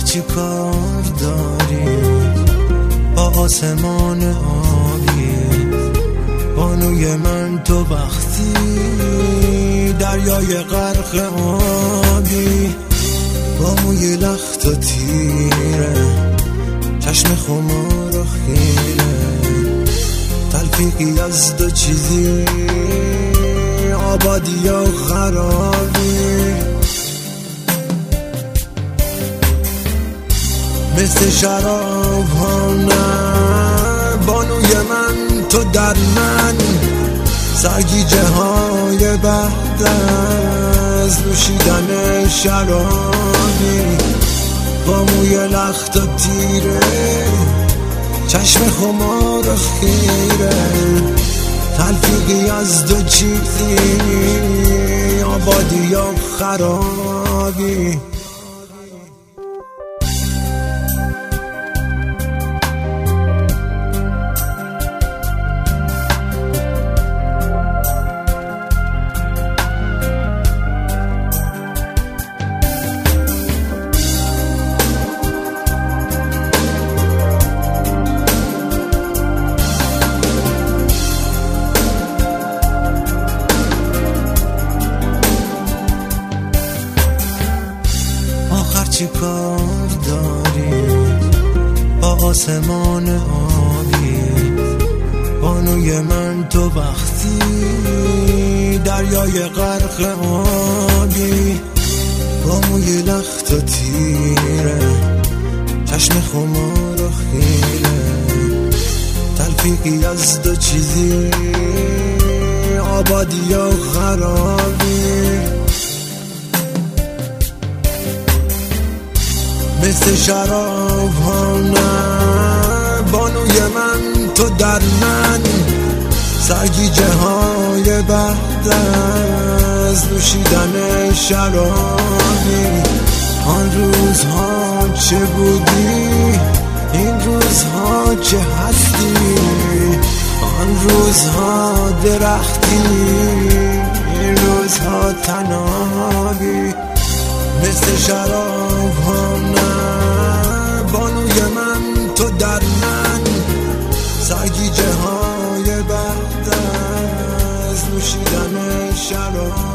چی کار داری با آسمان آبی؟ بانوی من تو وقتی دریای غرق آبی، با موی لخت و تیره، چشم خمار و خیره، تلفیقی از دو چیزی، آبادی و خرابی. مثل شراب ها نه بانوی من تو در من، سرگیجه های بعد از نوشیدن شرابی، با موی لخت و تیره، چشم خمار و خیره، تلفیقی از دو چیزی، آبادی و خرابی. چی کار داری با آسمان آبی؟ بانوی من تو وقتی دریای غرق آبی، با موی لخت و تیره، چشم خمار و خیره، تلفیقی از دو چیزی، آبادی و خرابی. مثل شراب ها نه بانوی من تو در من، سرگیجه های بعد از نوشیدن شرابی. آن روزها چه بودی، این روزها چه هستی، آن روزها درختی، این روزها تنابی. مثل شراب ها نه بانوی من تو در من، سرگیجه های بعد از نوشیدن شراب.